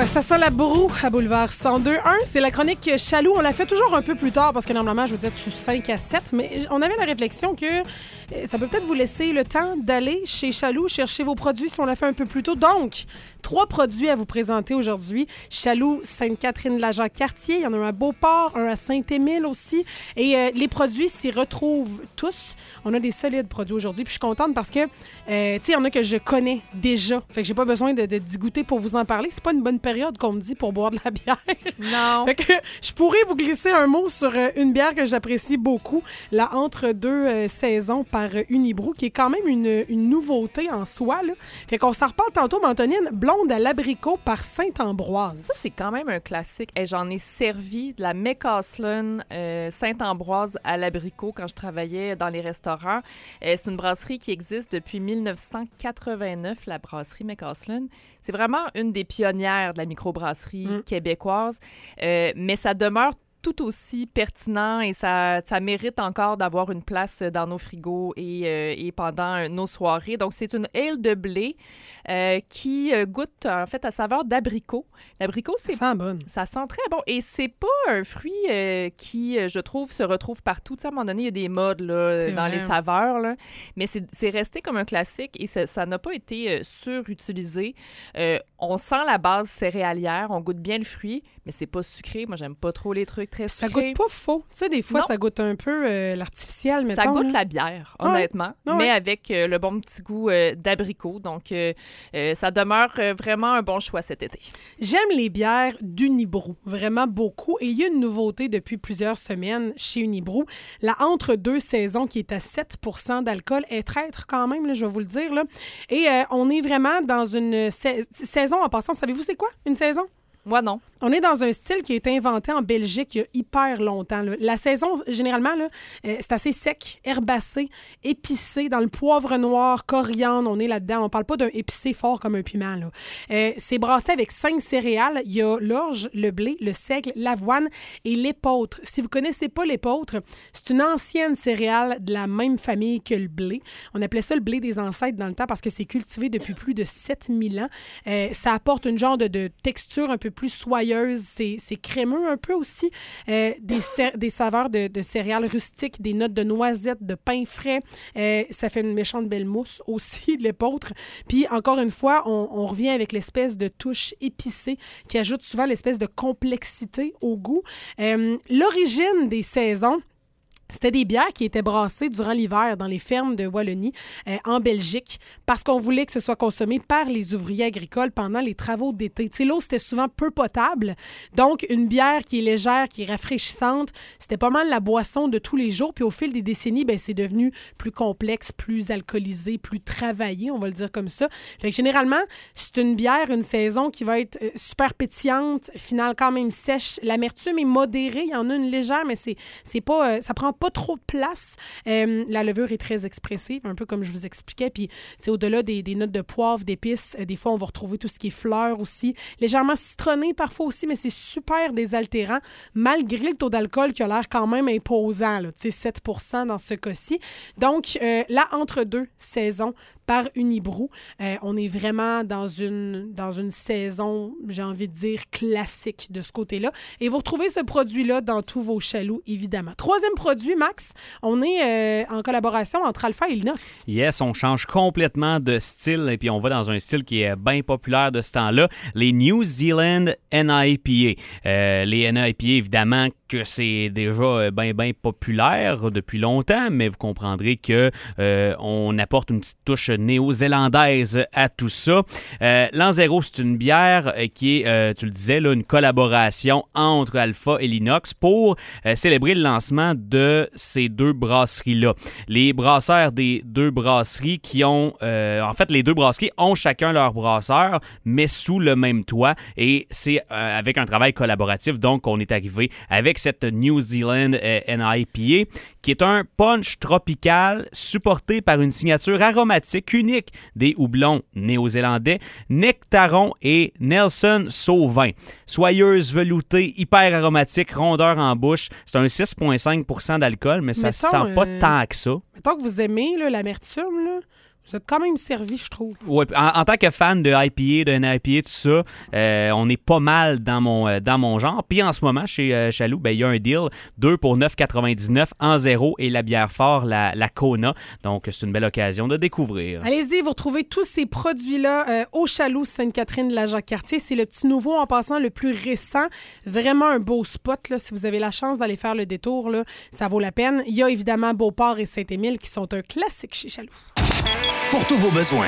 Ça sent la broue à Boulevard 102.1. C'est la chronique Chaloux. On la fait toujours un peu plus tard parce que normalement, je veux dire, tu 5 à 7. Mais on avait la réflexion que ça peut peut-être vous laisser le temps d'aller chez Chaloux chercher vos produits si on l'a fait un peu plus tôt. Donc, 3 produits à vous présenter aujourd'hui. Chaloux, Sainte-Catherine-de-la-Jacques-Cartier. Il y en a un à Beauport, un à Saint-Émile aussi. Et les produits s'y retrouvent tous. On a des solides produits aujourd'hui. Puis je suis contente parce que, tu sais, il y en a que je connais déjà. Fait que j'ai pas besoin d'y goûter pour vous en parler. C'est pas une bonne période qu'on me dit pour boire de la bière. Non. Fait que je pourrais vous glisser un mot sur une bière que j'apprécie beaucoup, la Entre-deux saisons par Unibrou, qui est quand même une nouveauté en soi, là. Fait qu'on s'en reparle tantôt, mais Antonine, blonde à l'abricot par Saint-Ambroise. Ça, c'est quand même un classique. Et j'en ai servi de la McCaslin Saint-Ambroise à l'abricot quand je travaillais dans les restaurants. C'est une brasserie qui existe depuis 1989, la brasserie McCaslin. C'est vraiment une des pionnières de la microbrasserie québécoise, mais ça demeure tout aussi pertinent et ça mérite encore d'avoir une place dans nos frigos et pendant nos soirées. Donc, c'est une ale de blé qui goûte, en fait, à saveur d'abricot. L'abricot, Ça sent bon. ça sent très bon. Et c'est pas un fruit qui, je trouve, se retrouve partout. Tu sais, à un moment donné, il y a des modes là, dans les saveurs, là. Mais c'est resté comme un classique et ça n'a pas été surutilisé. On sent la base céréalière, on goûte bien le fruit, mais c'est pas sucré. Moi, j'aime pas trop les trucs très sucrés. Ça goûte pas faux. Tu sais, des fois, Non. ça goûte un peu l'artificiel, mettons. Ça goûte là. la bière, honnêtement, Ouais. mais avec le bon petit goût d'abricot. Donc, ça demeure vraiment un bon choix cet été. J'aime les bières d'Unibrou, vraiment beaucoup. Et il y a une nouveauté depuis plusieurs semaines chez Unibrou. La Entre-deux saisons qui est à 7 % d'alcool est traître quand même, là, je vais vous le dire. Là. Et on est vraiment dans une saison, en passant, savez-vous c'est quoi une saison? Moi, non. On est dans un style qui a été inventé en Belgique il y a hyper longtemps. Là. La saison, généralement, là, c'est assez sec, herbacé, épicé, dans le poivre noir, coriandre, on est là-dedans. On parle pas d'un épicé fort comme un piment. Là. C'est brassé avec 5 céréales. Il y a l'orge, le blé, le seigle, l'avoine et l'épeautre. Si vous connaissez pas l'épeautre, c'est une ancienne céréale de la même famille que le blé. On appelait ça le blé des ancêtres dans le temps parce que c'est cultivé depuis plus de 7000 ans. Ça apporte une genre de texture un peu plus soyeuse, c'est crémeux un peu aussi, des saveurs de céréales rustiques, des notes de noisettes, de pain frais, ça fait une méchante belle mousse aussi, l'épeautre. Puis encore une fois, on revient avec l'espèce de touche épicée qui ajoute souvent l'espèce de complexité au goût. L'origine des saisons, c'était des bières qui étaient brassées durant l'hiver dans les fermes de Wallonie, en Belgique, parce qu'on voulait que ce soit consommé par les ouvriers agricoles pendant les travaux d'été. Tu sais, l'eau, c'était souvent peu potable. Donc, une bière qui est légère, qui est rafraîchissante, c'était pas mal la boisson de tous les jours. Puis au fil des décennies, ben, c'est devenu plus complexe, plus alcoolisé, plus travaillé, on va le dire comme ça. Fait que généralement, c'est une bière, une saison qui va être super pétillante, finale quand même sèche. L'amertume est modérée. Il y en a une légère, mais c'est pas, ça prend pas trop de place. La levure est très expressive, un peu comme je vous expliquais. Puis, c'est au-delà des notes de poivre, d'épices. Des fois, on va retrouver tout ce qui est fleurs aussi. Légèrement citronné parfois aussi, mais c'est super désaltérant, malgré le taux d'alcool qui a l'air quand même imposant, là, 7 % dans ce cas-ci. Donc, là, Entre-deux saisons par Unibrou, on est vraiment dans une saison, j'ai envie de dire, classique de ce côté-là. Et vous retrouvez ce produit-là dans tous vos chaloux, évidemment. Troisième produit, Max, on est en collaboration entre Alpha et l'Inox. Yes, on change complètement de style et puis on va dans un style qui est bien populaire de ce temps-là, les New Zealand NIPA. Les NIPA, évidemment, que c'est déjà bien populaire depuis longtemps, mais vous comprendrez que on apporte une petite touche néo-zélandaise à tout ça. L'an zéro, c'est une bière qui est, tu le disais, là, une collaboration entre Alpha et l'Inox pour célébrer le lancement de ces deux brasseries-là. Les brasseurs des deux brasseries qui ont... en fait, les deux brasseries ont chacun leur brasseur, mais sous le même toit, et c'est avec un travail collaboratif, donc on est arrivé avec cette New Zealand NIPA, qui est un punch tropical supporté par une signature aromatique unique des houblons néo-zélandais Nectaron et Nelson Sauvin. Soyeuse, veloutée, hyper aromatique, rondeur en bouche. C'est un 6,5 % d'alcool, mais ça ne sent pas tant que ça. Mettons que vous aimez là, l'amertume, là. Vous êtes quand même servi, je trouve. Ouais, en tant que fan de IPA, de NIPA, tout ça, on est pas mal dans mon genre. Puis en ce moment, chez Chaloux, il y a un deal, 2 pour 9,99 en zéro et la bière fort, la Kona. Donc, c'est une belle occasion de découvrir. Allez-y, vous retrouvez tous ces produits-là au Chaloux Sainte-Catherine de la Jacques-Cartier. C'est le petit nouveau, en passant, le plus récent. Vraiment un beau spot, là. Si vous avez la chance d'aller faire le détour, là, ça vaut la peine. Il y a évidemment Beauport et Saint-Émile qui sont un classique chez Chaloux. Pour tous vos besoins,